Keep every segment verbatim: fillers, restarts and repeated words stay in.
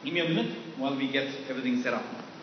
Give me a minute while we get everything set up.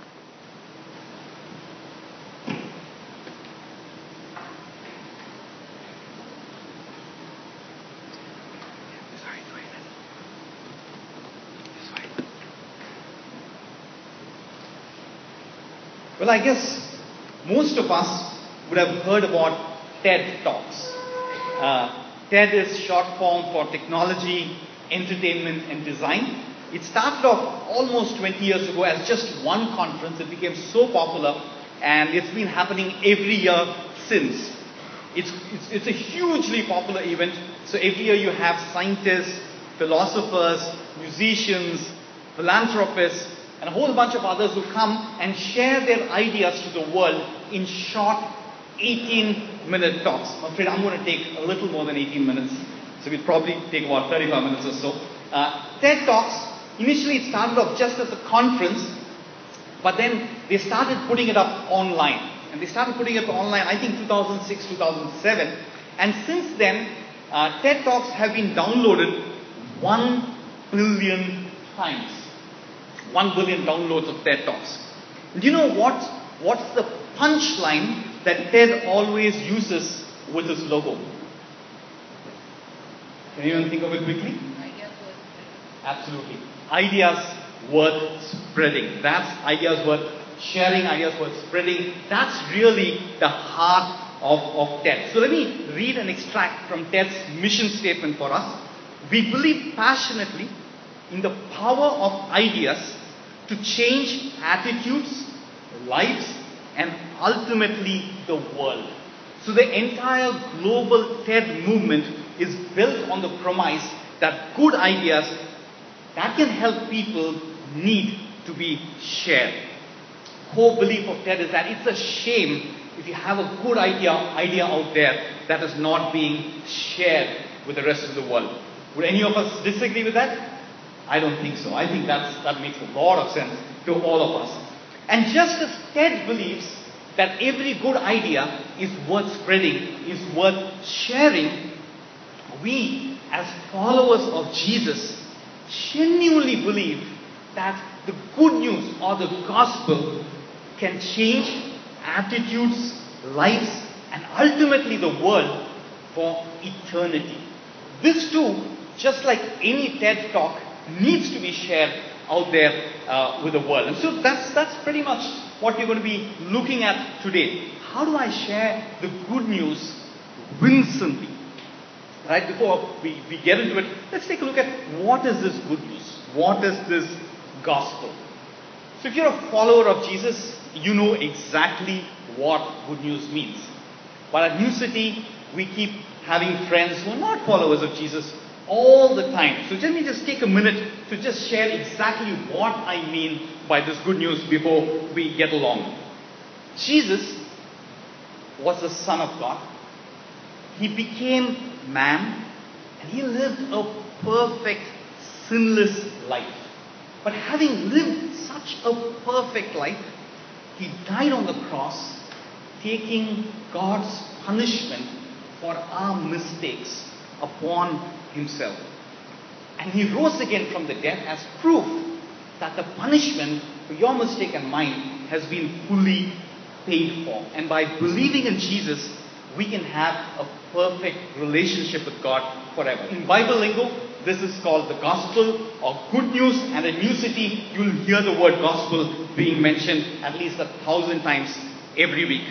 Well, I guess most of us would have heard about TED Talks. Uh, TED is short form for Technology, Entertainment and Design. It started off almost twenty years ago as just one conference. It became so popular and it's been happening every year since. It's, it's, it's a hugely popular event. So every year you have scientists, philosophers, musicians, philanthropists, and a whole bunch of others who come and share their ideas to the world in short eighteen minute talks. I'm afraid I'm going to take a little more than eighteen minutes. So we'll probably take about thirty-five minutes or so. Uh, TED Talks, initially it started off just as a conference, but then they started putting it up online. And they started putting it online, I think two thousand six, two thousand seven. And since then, uh, TED Talks have been downloaded one billion times. one billion downloads of TED Talks. Do you know what? What's the punchline that TED always uses with its logo? Can anyone think of it quickly? Ideas worth spreading. Absolutely. Ideas worth spreading. That's ideas worth sharing, ideas worth spreading. That's really the heart of, of TED. So let me read an extract from TED's mission statement for us. We believe passionately in the power of ideas to change attitudes, lives, and ultimately the world. So the entire global TED movement is built on the premise that good ideas that can help people need to be shared. Core belief of TED is that it's a shame if you have a good idea, idea out there that is not being shared with the rest of the world. Would any of us disagree with that? I don't think so. I think that's, that makes a lot of sense to all of us. And just as TED believes that every good idea is worth spreading, is worth sharing, we as followers of Jesus genuinely believe that the good news or the gospel can change attitudes, lives, and ultimately the world for eternity. This too, just like any TED Talk, needs to be shared out there uh, with the world. And so that's, that's pretty much what we're going to be looking at today. How do I share the good news winsomely? Right, before we, we get into it, let's take a look at what is this good news? What is this gospel? So if you're a follower of Jesus, you know exactly what good news means. But at New City, we keep having friends who are not followers of Jesus all the time. So let me just take a minute to just share exactly what I mean by this good news before we get along. Jesus was the Son of God. He became man and he lived a perfect, sinless life. But having lived such a perfect life, he died on the cross, taking God's punishment for our mistakes upon himself. And he rose again from the dead as proof that the punishment for your mistake and mine has been fully paid for. And by believing in Jesus, we can have a perfect relationship with God forever. In Bible lingo, this is called the gospel or good news, and in New City, you'll hear the word gospel being mentioned at least a thousand times every week.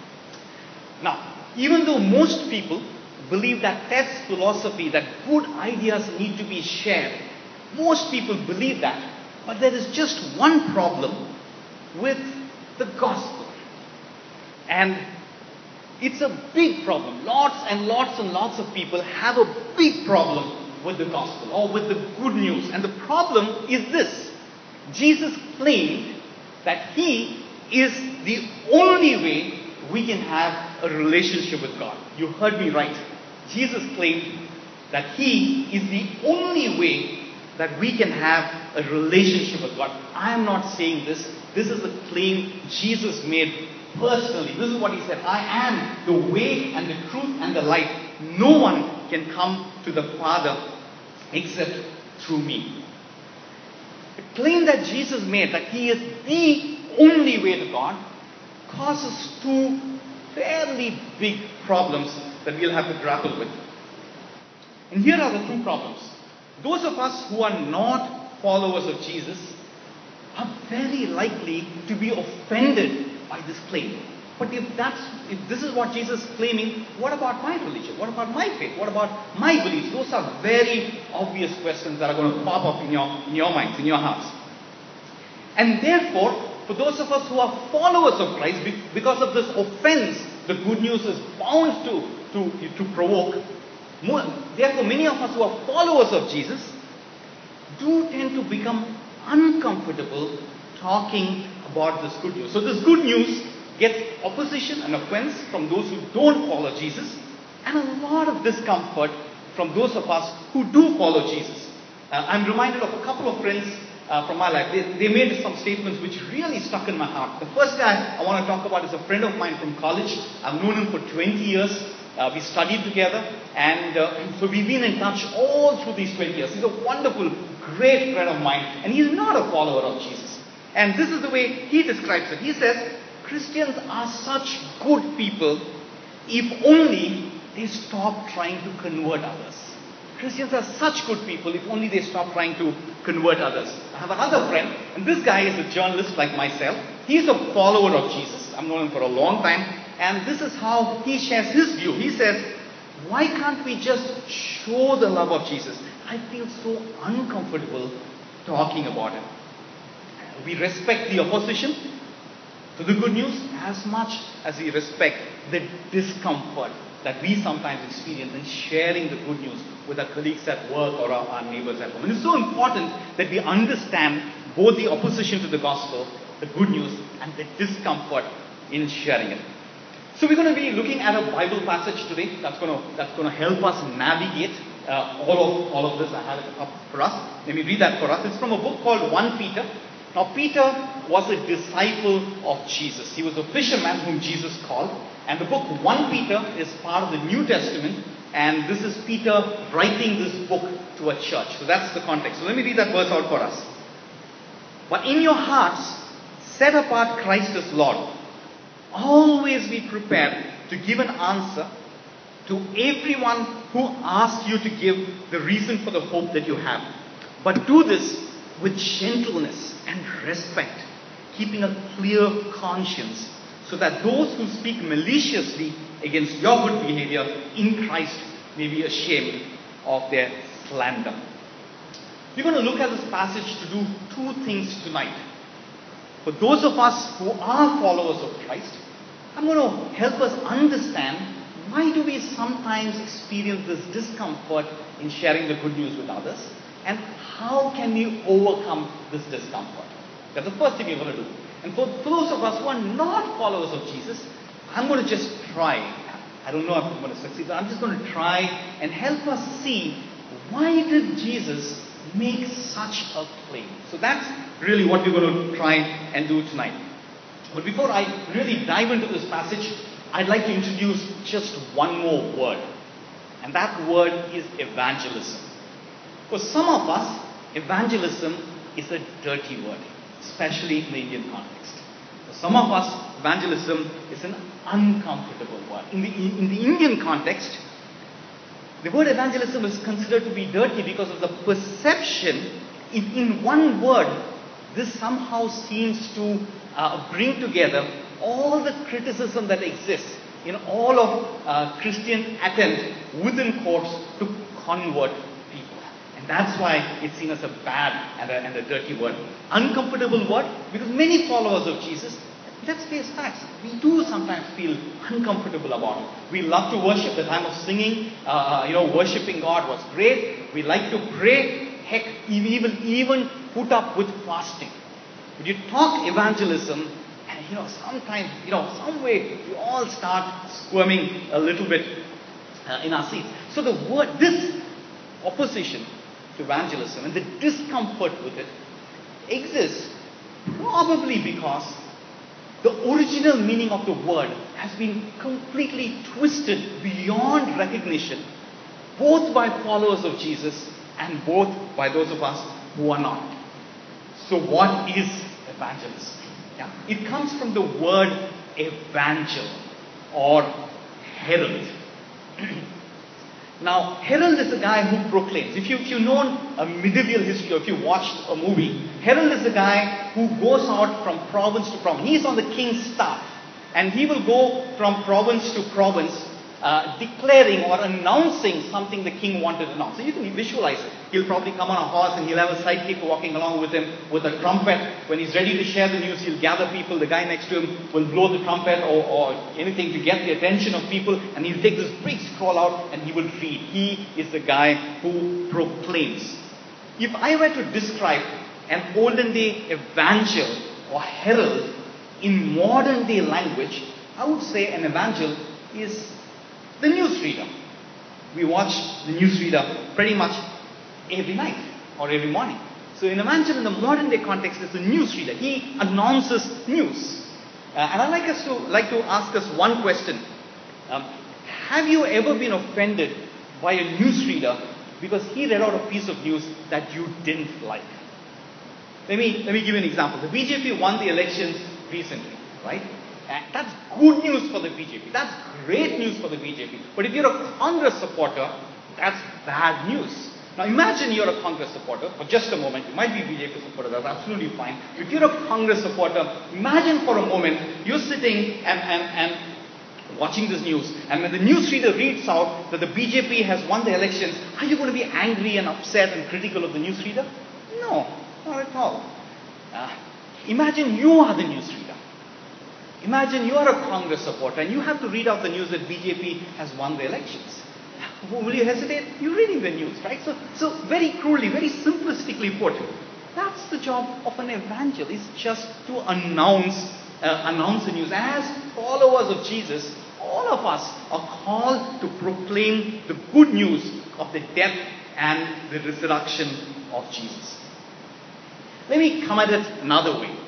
Now, even though most people believe that TED's philosophy, that good ideas need to be shared, most people believe that, but there is just one problem with the gospel. And it's a big problem. Lots and lots and lots of people have a big problem with the gospel or with the good news. And the problem is this. Jesus claimed that he is the only way we can have a relationship with God. You heard me right. Jesus claimed that he is the only way that we can have a relationship with God. I am not saying this. This is a claim Jesus made personally. This is what he said. I am the way and the truth and the life. No one can come to the Father except through me. The claim that Jesus made that he is the only way to God causes two fairly big problems that we'll have to grapple with. And here are the two problems. Those of us who are not followers of Jesus are very likely to be offended by this claim. But if that's if this is what Jesus is claiming, what about my religion? What about my faith? What about my beliefs? Those are very obvious questions that are going to pop up in your in your minds, in your hearts. And therefore, for those of us who are followers of Christ, because of this offense, the good news is bound to to, to provoke. More, therefore, many of us who are followers of Jesus do tend to become uncomfortable talking about this good news. So this good news gets opposition and offense from those who don't follow Jesus, and a lot of discomfort from those of us who do follow Jesus. Uh, I'm reminded of a couple of friends uh, from my life. They, they made some statements which really stuck in my heart. The first guy I want to talk about is a friend of mine from college. I've known him for twenty years. Uh, we studied together, and uh, so we've been in touch all through these twenty years. He's a wonderful, great friend of mine, and he's not a follower of Jesus. And this is the way he describes it. He says, Christians are such good people if only they stop trying to convert others. Christians are such good people if only they stop trying to convert others. I have another friend, and this guy is a journalist like myself. He's a follower of Jesus. I've known him for a long time. And this is how he shares his view. He says, why can't we just show the love of Jesus? I feel so uncomfortable talking about it. We respect the opposition to the good news as much as we respect the discomfort that we sometimes experience in sharing the good news with our colleagues at work or our, our neighbors at home. And it's so important that we understand both the opposition to the gospel, the good news, and the discomfort in sharing it. So we're going to be looking at a Bible passage today that's going to that's going to help us navigate uh, all of all of this. I have it up for us. Let me read that for us. It's from a book called First Peter. Now, Peter was a disciple of Jesus. He was a fisherman whom Jesus called. And the book First Peter is part of the New Testament. And this is Peter writing this book to a church. So that's the context. So let me read that verse out for us. But in your hearts, set apart Christ as Lord. Always be prepared to give an answer to everyone who asks you to give the reason for the hope that you have. But do this with gentleness and respect, keeping a clear conscience, so that those who speak maliciously against your good behavior in Christ may be ashamed of their slander. We're going to look at this passage to do two things tonight. For those of us who are followers of Christ, I'm going to help us understand why do we sometimes experience this discomfort in sharing the good news with others, and how can we overcome this discomfort. That's the first thing we're going to do. And for, for those of us who are not followers of Jesus, I'm going to just try. I don't know if I'm going to succeed, but I'm just going to try and help us see, why did Jesus make such a claim? So that's really what we're going to try and do tonight. But before I really dive into this passage, I'd like to introduce just one more word. And that word is evangelism. For some of us, evangelism is a dirty word, especially in the Indian context. For some of us, evangelism is an uncomfortable word. In the, in the Indian context, the word evangelism is considered to be dirty because of the perception. In, in one word, this somehow seems to uh, bring together all the criticism that exists in all of uh, Christian attempt within quotes to convert people. And that's why it's seen as a bad and a, and a dirty word. Uncomfortable word, because many followers of Jesus, let's face facts, we do sometimes feel uncomfortable about it. We love to worship. The time of singing, uh, you know, worshiping God was great. We like to pray. Heck, even, even put up with fasting. When you talk evangelism, and you know, sometimes, you know, some way we all start squirming a little bit uh, in our seats. So the word, this opposition to evangelism and the discomfort with it exists probably because the original meaning of the word has been completely twisted beyond recognition, both by followers of Jesus and both by those of us who are not. So what is evangelism? Yeah. It comes from the word evangel or herald. Now, herald is a guy who proclaims. If, you, if you've known a medieval history, or if you watched a movie, herald is a guy who goes out from province to province. He's on the king's staff. And he will go from province to province uh, declaring or announcing something the king wanted to announce. So you can visualize it. He'll probably come on a horse and he'll have a sidekick walking along with him with a trumpet. When he's ready to share the news, he'll gather people. The guy next to him will blow the trumpet or, or anything to get the attention of people. And he'll take this big scroll out and he will read. He is the guy who proclaims. If I were to describe an olden day evangel or herald in modern day language, I would say an evangel is the newsreader. We watch the newsreader pretty much every night or every morning. So an evangel in the modern day context is a newsreader. He announces news. Uh, and I'd like us to like to ask us one question. Um, have you ever been offended by a newsreader because he read out a piece of news that you didn't like? Let me let me give you an example. The B J P won the elections recently, right? And that's good news for the B J P. That's great news for the B J P. But if you're a Congress supporter, that's bad news. Now imagine you're a Congress supporter for just a moment. You might be a B J P supporter, that's absolutely fine. If you're a Congress supporter, imagine for a moment you're sitting and, and, and watching this news, and when the newsreader reads out that the B J P has won the elections, are you going to be angry and upset and critical of the newsreader? No, not at all. Uh, imagine you are the newsreader. Imagine you are a Congress supporter and you have to read out the news that B J P has won the elections. Will you hesitate? You're reading the news, right? So, so very crudely, very simplistically put, that's the job of an evangel. It's just to announce, uh, announce the news. As followers of Jesus, all of us are called to proclaim the good news of the death and the resurrection of Jesus. Let me come at it another way.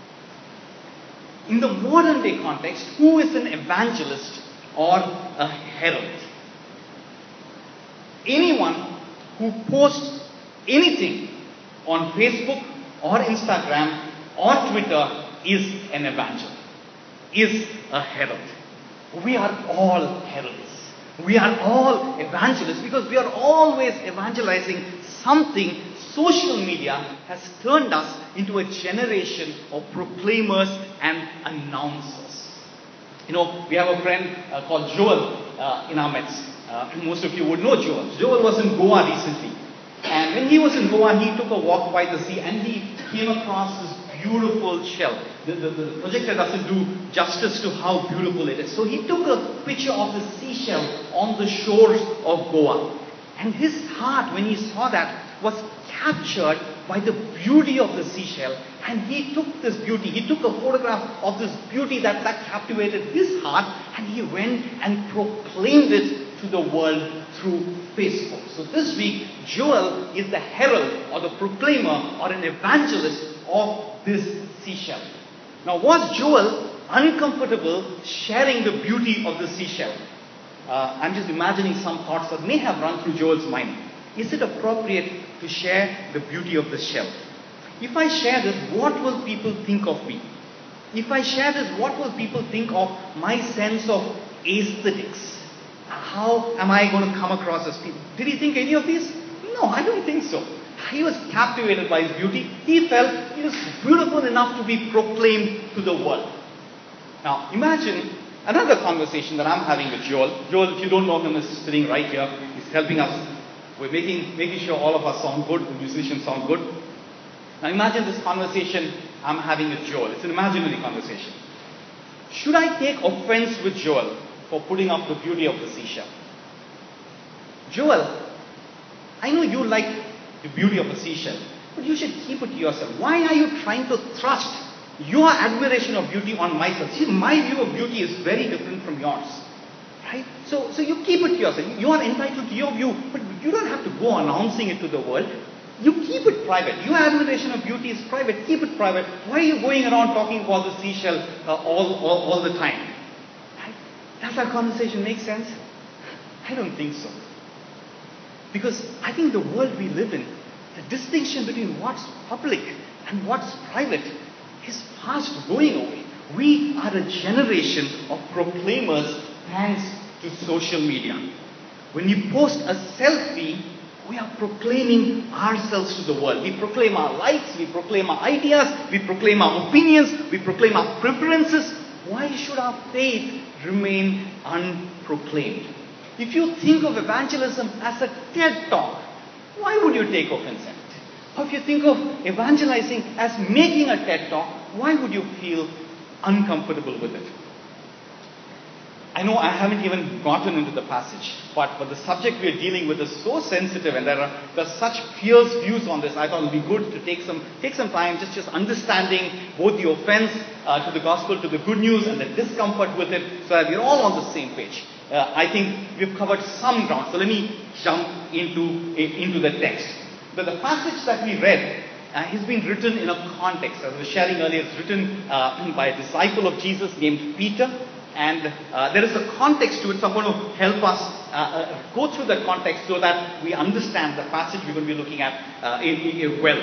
In the modern day context, who is an evangelist or a herald? Anyone who posts anything on Facebook or Instagram or Twitter is an evangel, is a herald. We are all heralds. We are all evangelists because we are always evangelizing something. Social media has turned us into a generation of proclaimers and announcers. You know, we have a friend uh, called Joel uh, in our midst. Uh, most of you would know Joel. Joel was in Goa recently. And when he was in Goa, he took a walk by the sea and he came across this beautiful shell. The, the, the projector doesn't do justice to how beautiful it is. So he took a picture of the seashell on the shores of Goa. And his heart, when he saw that, was captured by the beauty of the seashell. And he took this beauty, he took a photograph of this beauty that, that captivated his heart, and he went and proclaimed it to the world through Facebook. So this week, Joel is the herald or the proclaimer or an evangelist of this seashell. Now, was Joel uncomfortable sharing the beauty of the seashell? Uh, I'm just imagining some thoughts that may have run through Joel's mind. Is it appropriate to share the beauty of the shell? If I share this, what will people think of me? If I share this, what will people think of my sense of aesthetics? How am I going to come across as people? Did he think any of these? No, I don't think so. He was captivated by his beauty. He felt it was beautiful enough to be proclaimed to the world. Now, imagine another conversation that I'm having with Joel. Joel, if you don't know him, is sitting right here. He's helping us. We're making, making sure all of us sound good, the musicians sound good. Now imagine this conversation I'm having with Joel. It's an imaginary conversation. Should I take offense with Joel for putting up the beauty of the seashell? Joel, I know you like the beauty of the seashell, but you should keep it to yourself. Why are you trying to thrust your admiration of beauty on myself? See, my view of beauty is very different from yours. Right? So, so you keep it to yourself. You are entitled to your view, but you don't have to go announcing it to the world. You keep it private. Your admiration of beauty is private. Keep it private. Why are you going around talking about the seashell uh, all, all, all the time? Right? Does that conversation make sense? I don't think so. Because I think the world we live in The distinction between what's public and what's private is fast going away. We are a generation of proclaimers thanks to social media. When we post a selfie, we are proclaiming ourselves to the world. We proclaim our likes, we proclaim our ideas, we proclaim our opinions, we proclaim our preferences. Why should our faith remain unproclaimed? If you think of evangelism as a TED talk, why would you take offense at it? Or if you think of evangelizing as making a TED talk, why would you feel uncomfortable with it? I know I haven't even gotten into the passage, but, but the subject we are dealing with is so sensitive, and there are, there are such fierce views on this. I thought it would be good to take some, take some time just, just understanding both the offense uh, to the gospel, to the good news, and the discomfort with it, so that we're all on the same page. Uh, I think we've covered some ground, so let me jump into, into the text. But the passage that we read uh, has been written in a context. As I was sharing earlier, it's written uh, by a disciple of Jesus named Peter. And uh, there is a context to it, so I'm going to help us uh, uh, go through that context so that we understand the passage we're going to be looking at uh, in, in, well.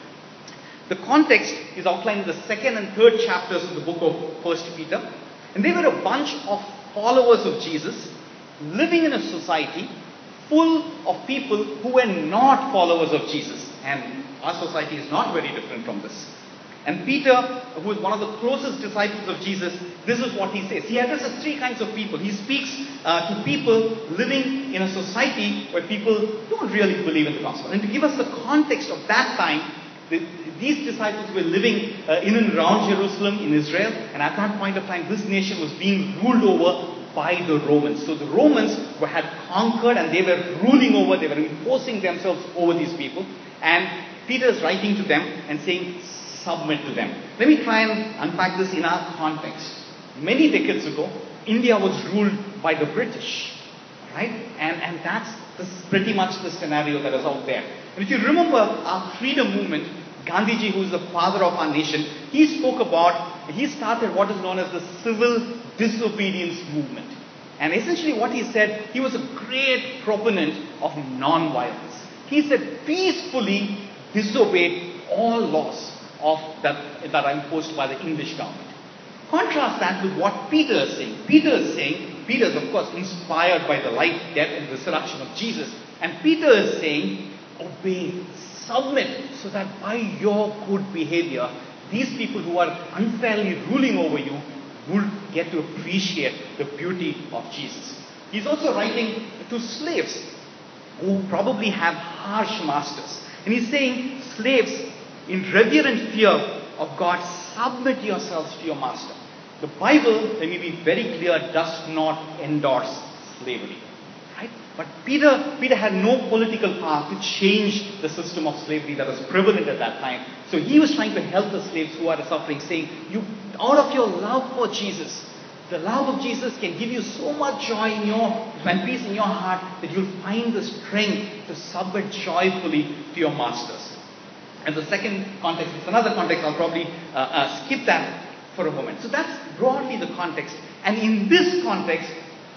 The context is outlined in the second and third chapters of the book of First Peter. And they were a bunch of followers of Jesus living in a society full of people who were not followers of Jesus. And our society is not very different from this. And Peter, who is one of the closest disciples of Jesus, this is what he says. He addresses three kinds of people. He speaks uh, to people living in a society where people don't really believe in the gospel. And to give us the context of that time, the, these disciples were living uh, in and around Jerusalem in Israel. And at that point of time, this nation was being ruled over by the Romans. So the Romans were, had conquered, and they were ruling over, they were imposing themselves over these people. And Peter is writing to them and saying, submit to them. Let me try and unpack this in our context. Many decades ago, India was ruled by the British, right? And, and that's this pretty much the scenario that is out there. And if you remember our freedom movement, Gandhiji, who is the father of our nation, he spoke about, he started what is known as the civil disobedience movement. And essentially what he said, he was a great proponent of non-violence. He said, peacefully disobey all laws of that, that are imposed by the English government. Contrast that with what Peter is saying. Peter is saying, Peter is of course inspired by the life, death and resurrection of Jesus. And Peter is saying, obey, submit, so that by your good behavior, these people who are unfairly ruling over you will get to appreciate the beauty of Jesus. He's also writing to slaves who probably have harsh masters. And he's saying, slaves, in reverent fear of God, submit yourselves to your master. The Bible, let me be very clear, does not endorse slavery. Right? But Peter, Peter had no political power to change the system of slavery that was prevalent at that time. So he was trying to help the slaves who are suffering, saying, you, out of your love for Jesus, the love of Jesus can give you so much joy in your, and peace in your heart that you'll find the strength to submit joyfully to your masters. And the second context, it's another context, I'll probably uh, uh, skip that for a moment. So that's broadly the context. And in this context,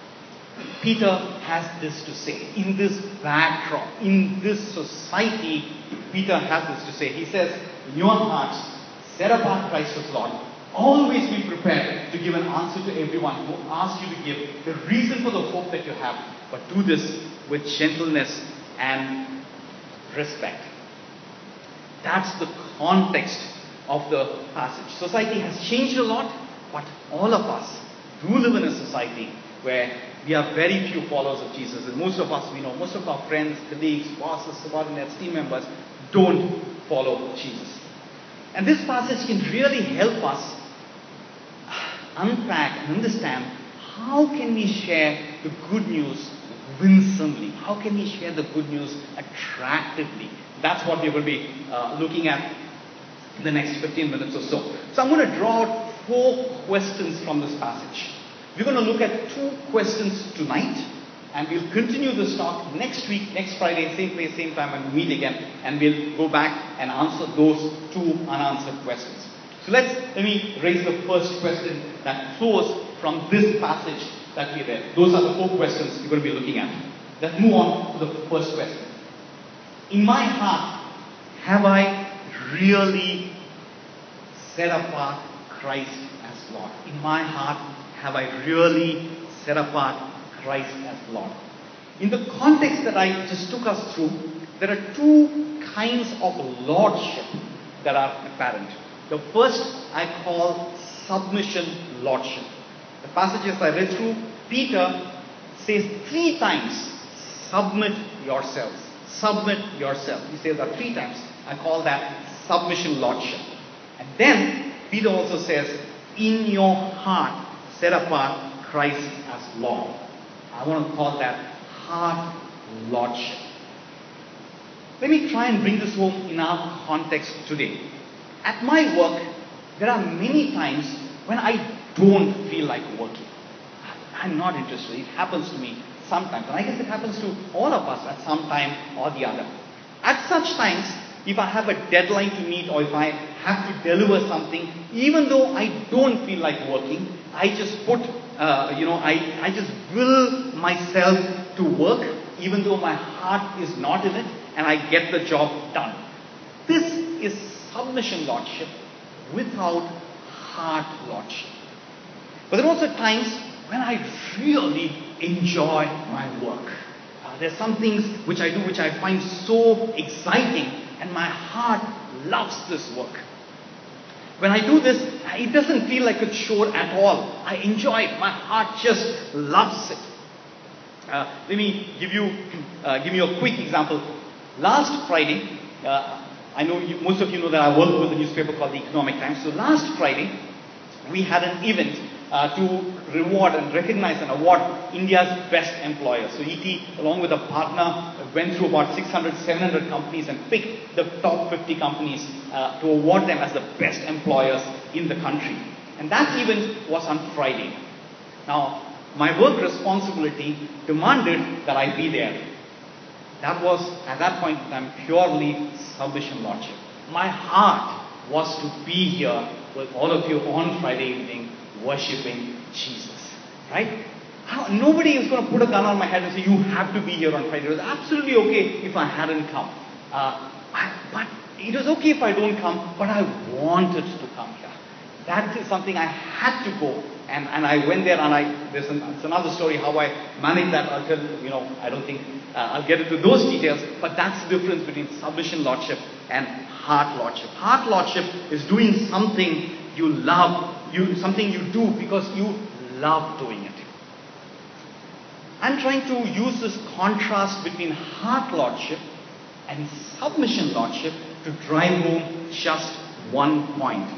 Peter has this to say. In this backdrop, in this society, Peter has this to say. He says, in your hearts, set apart Christ as Lord. Always be prepared to give an answer to everyone who asks you to give the reason for the hope that you have. But do this with gentleness and respect. That's the context of the passage. Society has changed a lot, but all of us do live in a society where we are very few followers of Jesus. And most of us, we know, most of our friends, colleagues, bosses, subordinates, team members don't follow Jesus. And this passage can really help us unpack and understand how can we share the good news winsomely? How can we share the good news attractively? That's what we're going to be uh, looking at in the next fifteen minutes or so. So I'm going to draw out four questions from this passage. We're going to look at two questions tonight, and we'll continue this talk next week, next Friday, same place, same time, and we'll meet again, and we'll go back and answer those two unanswered questions. So let's, let me raise the first question that flows from this passage that we read. Those are the four questions we're going to be looking at. Let's move on to the first question. In my heart, have I really set apart Christ as Lord? In my heart, have I really set apart Christ as Lord? In the context that I just took us through, there are two kinds of lordship that are apparent. The first I call submission lordship. The passages I read through, Peter says three times, submit yourselves. Submit yourself. He says that three times. I call that submission lordship. And then Peter also says, in your heart, set apart Christ as Lord. I want to call that heart lordship. Let me try and bring this home in our context today. At my work, there are many times when I don't feel like working. I'm not interested. It happens to me sometimes. And I guess it happens to all of us at some time or the other. At such times, if I have a deadline to meet or if I have to deliver something, even though I don't feel like working, I just put, uh, you know, I, I just will myself to work, even though my heart is not in it, and I get the job done. This is submission lordship without heart lordship. But there are also times when I really enjoy my work. Uh, there's some things which I do which I find so exciting, and my heart loves this work. When I do this, it doesn't feel like a chore at all. I enjoy it. My heart just loves it. Uh, let me give you uh, give you a quick example. Last Friday, uh, I know you, most of you know that I work with a newspaper called the Economic Times. So last Friday, we had an event uh, to reward and recognize and award India's best employers. So E T, along with a partner, went through about six hundred, seven hundred companies and picked the top fifty companies uh, to award them as the best employers in the country. And that event was on Friday. Now, my work responsibility demanded that I be there. That was, at that point in time, purely submission lordship. My heart was to be here with all of you on Friday evening, worshipping Jesus. Right? How, nobody is going to put a gun on my head and say, you have to be here on Friday. It was absolutely okay if I hadn't come. Uh, I, but it was okay if I don't come, but I wanted to come here. That is something I had to go. And, and I went there, and I, there's an, it's another story how I managed that. I'll tell you, know, I don't think uh, I'll get into those details, but that's the difference between submission lordship and heart lordship. Heart lordship is doing something you love, you, something you do because you love doing it. I'm trying to use this contrast between heart lordship and submission lordship to drive home just one point.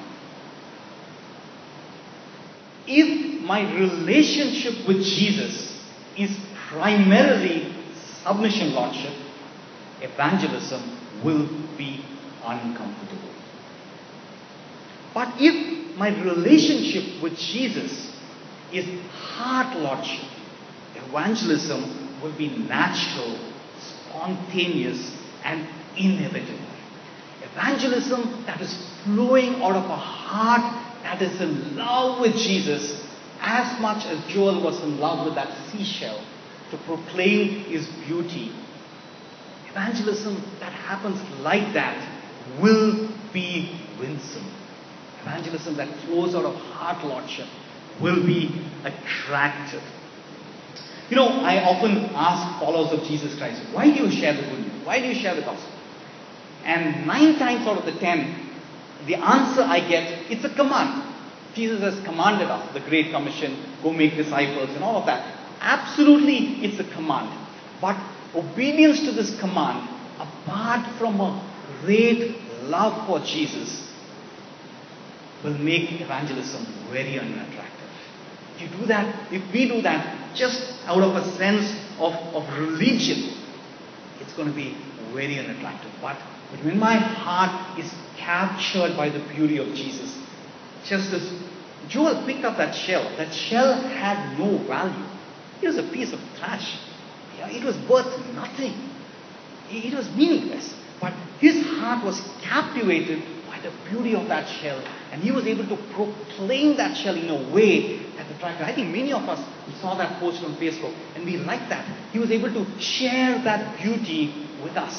If my relationship with Jesus is primarily submission lordship, evangelism will be uncomfortable. But if my relationship with Jesus is heart lordship, evangelism will be natural, spontaneous, and inevitable. Evangelism that is flowing out of a heart that is in love with Jesus, as much as Joel was in love with that seashell to proclaim his beauty. Evangelism that happens like that will be winsome. Evangelism that flows out of heart lordship will be attractive. You know, I often ask followers of Jesus Christ, why do you share the good news? Why do you share the gospel? And nine times out of the ten, the answer I get, it's a command. Jesus has commanded us, the Great Commission, go make disciples and all of that. Absolutely, it's a command. But obedience to this command, apart from a great love for Jesus, will make evangelism very unattractive. If you do that, if we do that, just out of a sense of, of religion, it's going to be very unattractive. But when my heart is captured by the beauty of Jesus, just as Joel picked up that shell, that shell had no value. It was a piece of trash. Yeah, it was worth nothing. It was meaningless. But his heart was captivated by the beauty of that shell, and he was able to proclaim that shell in a way that attracted. I think many of us saw that post on Facebook, and we liked that. He was able to share that beauty with us.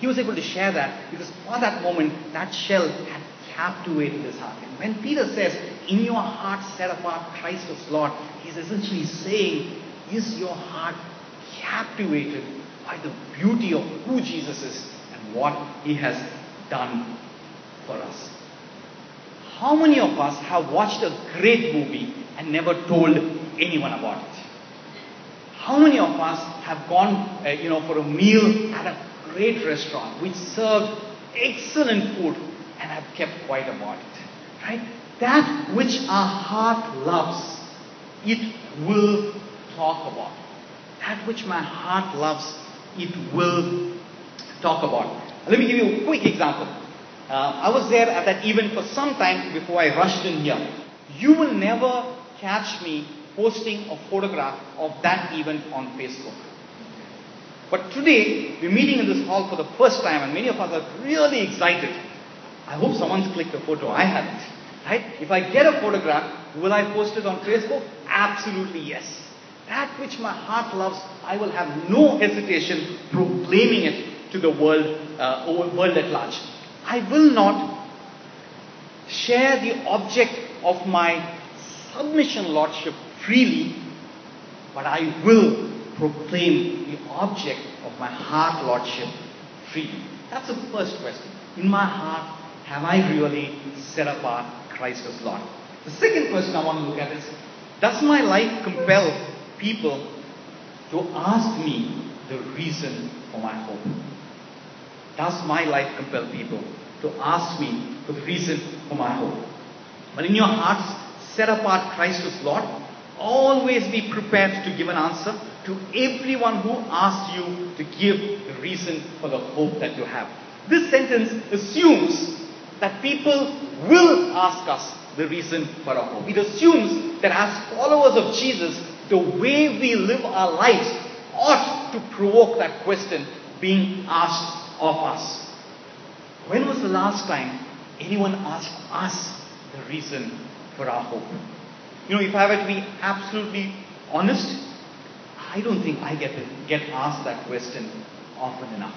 He was able to share that because for that moment, that shell had captivated his heart. And when Peter says, in your heart set apart Christ as Lord, he's essentially saying, is your heart captivated by the beauty of who Jesus is and what he has done for us? How many of us have watched a great movie and never told anyone about it? How many of us have gone, uh, you know, for a meal at a great restaurant which served excellent food and have kept quiet about it? Right? That which our heart loves, it will talk about. That which my heart loves, it will talk about. Let me give you a quick example. Uh, I was there at that event for some time before I rushed in here. You will never catch me posting a photograph of that event on Facebook. But today, we're meeting in this hall for the first time and many of us are really excited. I hope someone's clicked a photo. I haven't. Right? If I get a photograph, will I post it on Facebook? Absolutely yes. That which my heart loves, I will have no hesitation proclaiming it to the world, uh, world at large. I will not share the object of my submission lordship freely, but I will proclaim the object of my heart lordship freely. That's the first question. In my heart, have I really set apart Christ as Lord? The second question I want to look at is, does my life compel people to ask me the reason for my hope? Does my life compel people to ask me for the reason for my hope? But in your hearts, set apart Christ as Lord. Always be prepared to give an answer to everyone who asks you to give the reason for the hope that you have. This sentence assumes that people will ask us the reason for our hope. It assumes that as followers of Jesus, the way we live our lives ought to provoke that question being asked of us. When was the last time anyone asked us the reason for our hope? You know, if I were to be absolutely honest, I don't think I get to get asked that question often enough.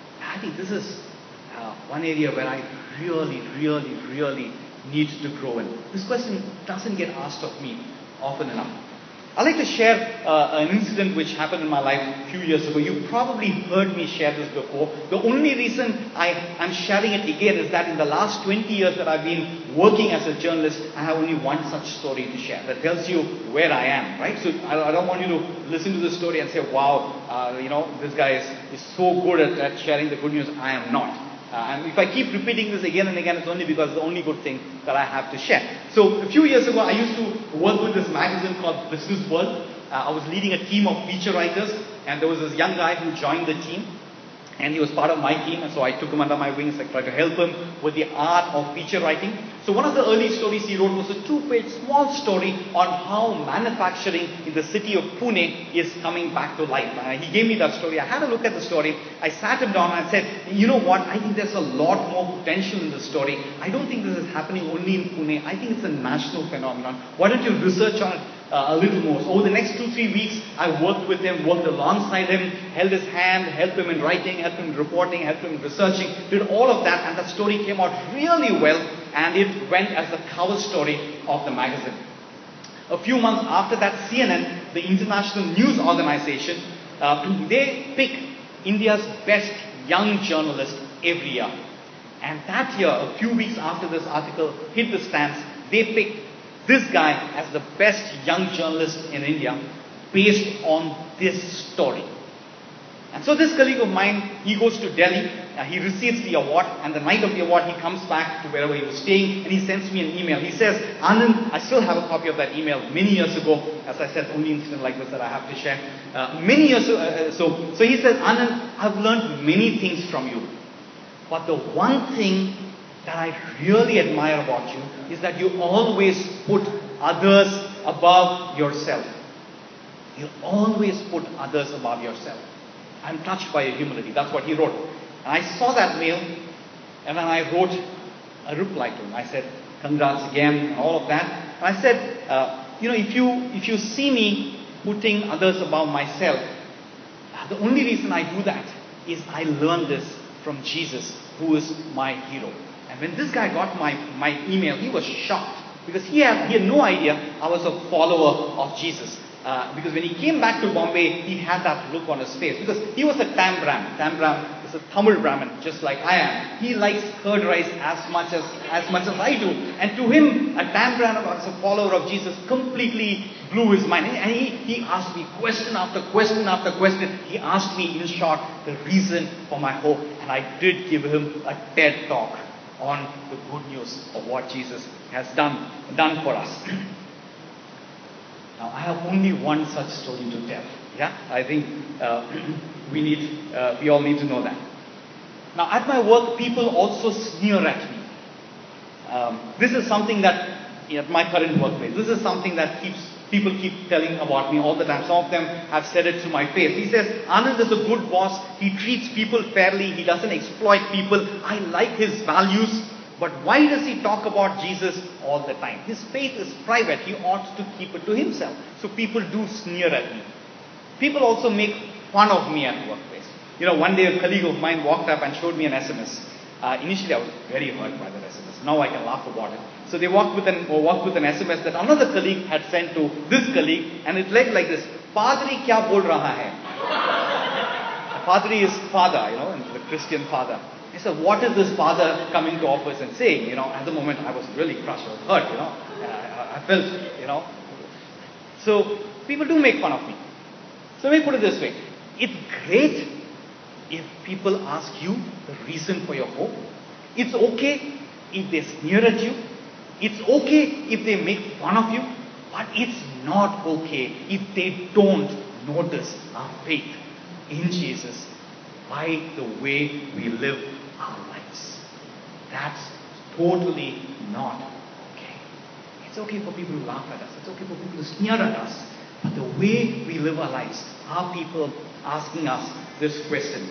I think this is uh, one area where I really, really, really need to grow in. This question doesn't get asked of me often enough. I'd like to share uh, an incident which happened in my life a few years ago. You probably heard me share this before. The only reason I am sharing it again is that in the last twenty years that I've been working as a journalist, I have only one such story to share that tells you where I am, right? So I, I don't want you to listen to this story and say, wow, uh, you know, this guy is, is so good at, at sharing the good news. I am not. Uh, and if I keep repeating this again and again, it's only because it's the only good thing that I have to share. So a few years ago, I used to work with this magazine called Business World. Uh, I was leading a team of feature writers, and there was this young guy who joined the team, and he was part of my team, and so I took him under my wings. I tried to help him with the art of feature writing. So one of the early stories he wrote was a two-page small story on how manufacturing in the city of Pune is coming back to life. Uh, he gave me that story. I had a look at the story. I sat him down and I said, you know what, I think there's a lot more potential in this story. I don't think this is happening only in Pune. I think it's a national phenomenon. Why don't you research on it Uh, a little more. So over the next two, three weeks, I worked with him, worked alongside him, held his hand, helped him in writing, helped him in reporting, helped him in researching, did all of that, and that story came out really well, and it went as the cover story of the magazine. A few months after that, C N N, the international news organization, uh, they pick India's best young journalist every year. And that year, a few weeks after this article hit the stands, they picked this guy as the best young journalist in India based on this story. And so this colleague of mine, he goes to Delhi, uh, he receives the award, and the night of the award, he comes back to wherever he was staying, and he sends me an email. He says, Anand, I still have a copy of that email many years ago. As I said, only incident like this that I have to share. Uh, many years ago, uh, so, so he says, Anand, I've learned many things from you. But the one thing that I really admire about you is that you always put others above yourself. You always put others above yourself. I'm touched by your humility. That's what he wrote. And I saw that mail, and then I wrote a reply to him. I said, congrats again, and all of that. And I said, uh, you know, if you if you see me putting others above myself, the only reason I do that is I learned this from Jesus, who is my hero. And when this guy got my, my email, he was shocked because he had, he had no idea I was a follower of Jesus. Uh, because when he came back to Bombay, he had that look on his face. Because he was a Tam Brahmin. Tam Brahmin is a Tamil Brahmin, just like I am. He likes curd rice as much as, as much as I do. And to him, a Tam Brahmin as a follower of Jesus completely blew his mind. And he, he asked me question after question after question. He asked me, in short, the reason for my hope. And I did give him a TED talk on the good news of what Jesus has done, done for us. Now, I have only one such story to tell. Yeah, I think uh, we need, uh, we all need to know that. Now, at my work, people also sneer at me. Um, this is something that, at my current workplace, this is something that keeps people keep telling about me all the time. Some of them have said it to my face. He says, Anand is a good boss. He treats people fairly. He doesn't exploit people. I like his values. But why does he talk about Jesus all the time? His faith is private. He ought to keep it to himself. So people do sneer at me. People also make fun of me at workplace. You know, one day a colleague of mine walked up and showed me an S M S. Uh, initially I was very hurt by that S M S. Now I can laugh about it. So they walked with an, or walked with an S M S that another colleague had sent to this colleague, and it read like this: Padri kya bol raha hai? Padri is father, you know, the Christian father. I said, what is this father coming to office and saying? You know, at the moment I was really crushed, I was hurt, you know. I, I felt, you know. So people do make fun of me. So let me put it this way. It's great if people ask you the reason for your hope. It's okay if they sneer at you. It's okay if they make fun of you. But it's not okay if they don't notice our faith in Jesus by the way we live our lives. That's totally not okay. It's okay for people to laugh at us. It's okay for people to sneer at us. But the way we live our lives, are people asking us this question?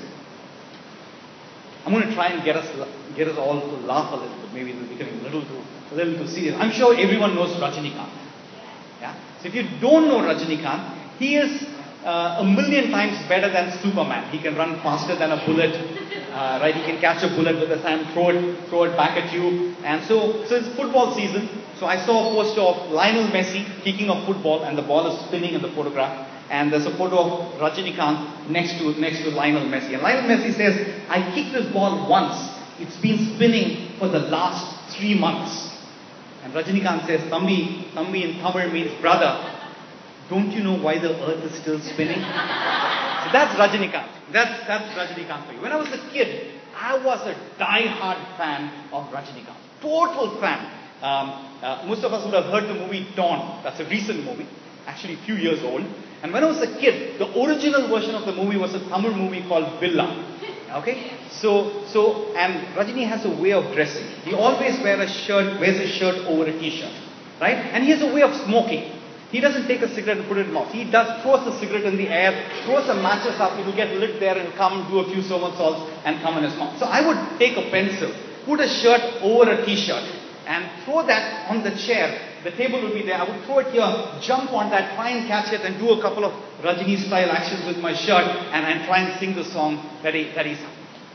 I'm going to try and get us get us all to laugh a little bit. Maybe it's becoming a little too a little too serious. I'm sure everyone knows Rajinikanth. Yeah. So if you don't know Rajinikanth, he is uh, a million times better than Superman. He can run faster than a bullet. Uh, right, he can catch a bullet with his hand, throw it, throw it back at you. And so, so it's football season. So I saw a poster of Lionel Messi kicking a football, and the ball is spinning in the photograph. And there's a photo of Rajinikanth next to next to Lionel Messi. And Lionel Messi says, "I kicked this ball once. It's been spinning for the last three months." And Rajinikanth says, "Thambi, Thambi in Tamil means brother. Don't you know why the earth is still spinning?" So that's Rajinikanth. That's, that's Rajinikanth for you. When I was a kid, I was a die-hard fan of Rajinikanth. Total fan. Um, uh, most of us would have heard the movie Dawn. That's a recent movie. Actually a few years old. And when I was a kid, the original version of the movie was a Tamil movie called Villa. Okay? So, so, and Rajini has a way of dressing. He always wear a shirt, wears a shirt over a t-shirt. Right? And he has a way of smoking. He doesn't take a cigarette and put it in his mouth. He does, throws the cigarette in the air, throws some matches up, it will get lit there and come, do a few somersaults and come in his mouth. So I would take a pencil, put a shirt over a t-shirt and throw that on the chair. The table would be there. I would throw it here, jump on that, try and catch it and do a couple of Rajini style actions with my shirt and, and try and sing the song that he, that he sang.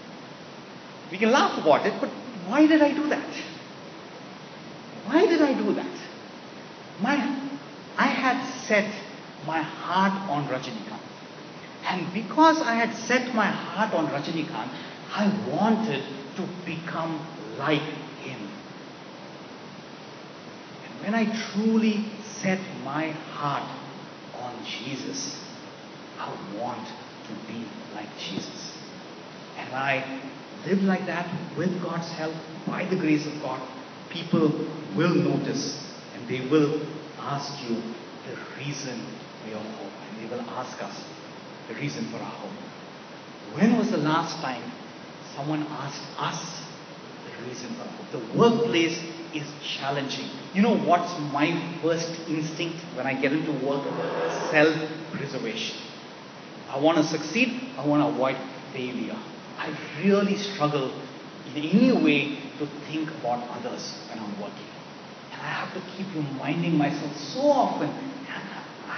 We can laugh about it, but why did I do that? Why did I do that? My... I had set my heart on Rajinikanth. And because I had set my heart on Rajinikanth, I wanted to become like him. And when I truly set my heart on Jesus, I want to be like Jesus. And I live like that with God's help, by the grace of God. People will notice and they will ask you the reason for your hope. And they will ask us the reason for our hope. When was the last time someone asked us the reason for our hope? The workplace is challenging. You know what's my first instinct when I get into work? Self-preservation. I want to succeed. I want to avoid failure. I really struggle in any way to think about others when I'm working. I have to keep reminding myself so often, I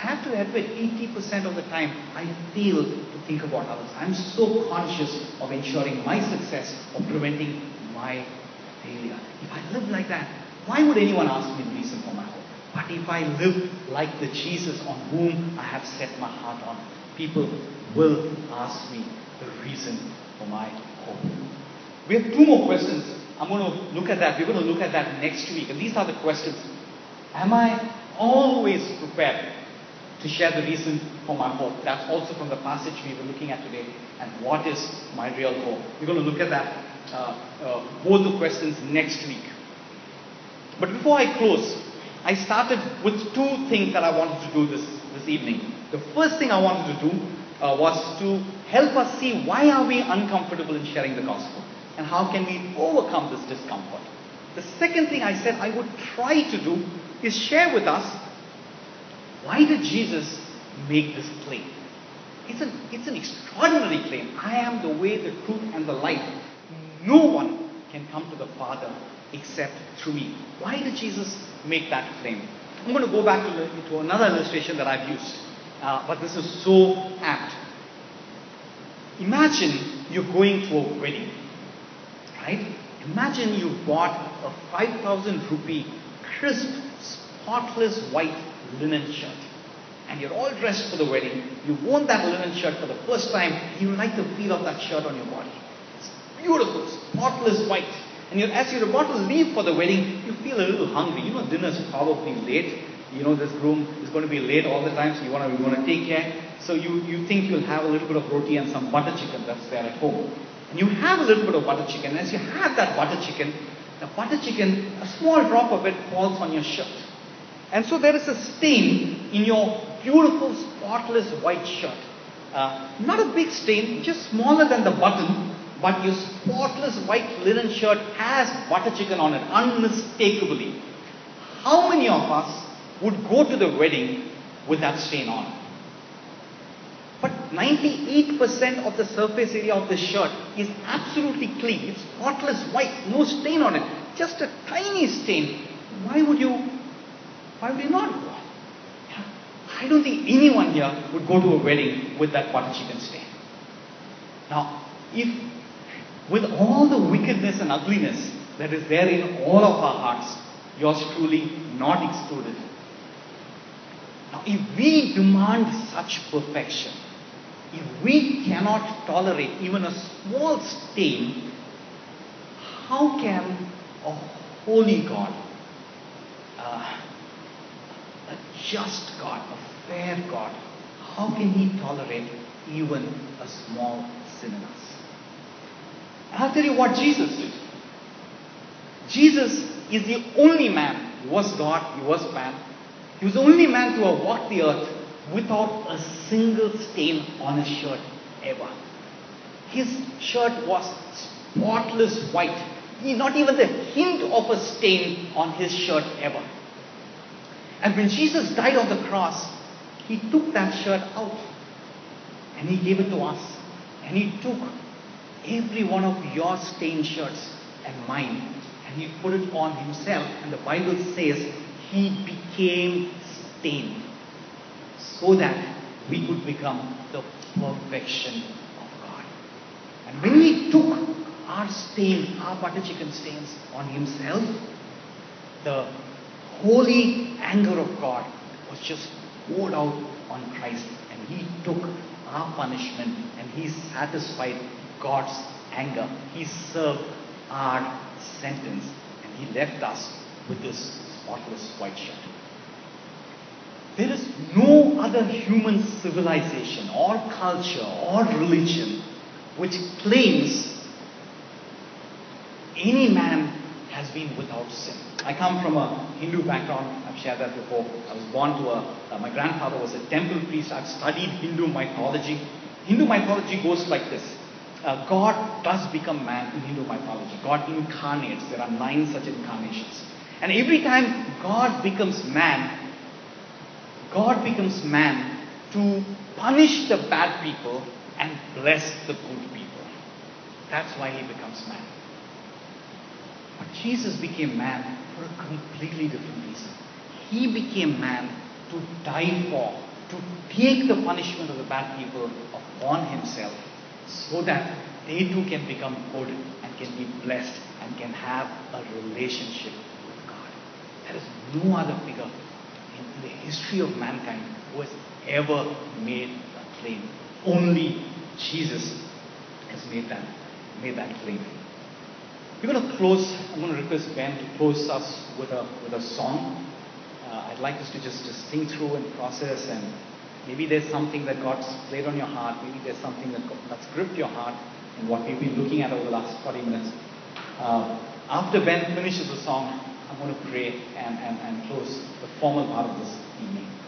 have to admit, eighty percent of the time, I fail to think about others. I'm so conscious of ensuring my success or preventing my failure. If I live like that, why would anyone ask me the reason for my hope? But if I live like the Jesus on whom I have set my heart on, people will ask me the reason for my hope. We have two more questions. I'm going to look at that. We're going to look at that next week. And these are the questions. Am I always prepared to share the reason for my hope? That's also from the passage we were looking at today. And what is my real hope? We're going to look at that, uh, uh, both the questions next week. But before I close, I started with two things that I wanted to do this, this evening. The first thing I wanted to do uh, was to help us see why are we uncomfortable in sharing the gospel and how can we overcome this discomfort. The second thing I said I would try to do is share with us, why did Jesus make this claim? It's an, it's an extraordinary claim. I am the way, the truth, and the life. No one can come to the Father except through me. Why did Jesus make that claim? I'm going to go back to, the, to another illustration that I've used, uh, but this is so apt. Imagine you're going to a wedding, right? Imagine you bought a five thousand rupee, crisp, spotless white linen shirt. And you're all dressed for the wedding. You've worn that linen shirt for the first time. And you like the feel of that shirt on your body. It's beautiful, spotless white. And you're, as you're about to leave for the wedding, you feel a little hungry. You know dinner's probably late. You know this groom is going to be late all the time, so you want to, you want to take care. So you, you think you'll have a little bit of roti and some butter chicken that's there at home. And you have a little bit of butter chicken. And as you have that butter chicken, the butter chicken, a small drop of it falls on your shirt. And so there is a stain in your beautiful, spotless white shirt. Uh, not a big stain, just smaller than the button, but your spotless white linen shirt has butter chicken on it, unmistakably. How many of us would go to the wedding with that stain on? But ninety-eight percent of the surface area of the shirt is absolutely clean. It's spotless white, no stain on it, just a tiny stain. Why would you, why would you not go? I don't think anyone here would go to a wedding with that butter chicken stain. Now, if with all the wickedness and ugliness that is there in all of our hearts, yours truly not excluded. Now, if we demand such perfection, if we cannot tolerate even a small stain, how can a holy God, uh, a just God, a fair God, how can He tolerate even a small sin in us? And I'll tell you what Jesus did. Jesus is the only man. He was God, He was man. He was the only man to have walked the earth without a single stain on his shirt ever. His shirt was spotless white. He, not even the hint of a stain on his shirt ever. And when Jesus died on the cross, He took that shirt out and He gave it to us. And He took every one of your stained shirts and mine and He put it on Himself. And the Bible says He became stained so that we could become the perfection of God. And when He took our stain, our butter chicken stains on Himself, the holy anger of God was just poured out on Christ, and He took our punishment and He satisfied God's anger. He served our sentence and He left us with this spotless white shirt. There is no other human civilization or culture or religion which claims any man has been without sin. I come from a Hindu background. I've shared that before. I was born to a, uh, my grandfather was a temple priest. I've studied Hindu mythology. Hindu mythology goes like this. Uh, God does become man in Hindu mythology. God incarnates. There are nine such incarnations. And every time God becomes man, God becomes man to punish the bad people and bless the good people. That's why He becomes man. But Jesus became man for a completely different reason. He became man to die for to take the punishment of the bad people upon himself so that they too can become good and can be blessed and can have a relationship with God. There is no other figure in the history of mankind who has ever made a claim. Only Jesus has made that, made that claim. We're going to close. I'm going to request Ben to close us with a with a song. Uh, I'd like us to just, just think through and process, and maybe there's something that God's laid on your heart. Maybe there's something that God, that's gripped your heart in what we've been looking at over the last forty minutes. Uh, after Ben finishes the song, I'm going to pray and, and, and close the formal part of this evening.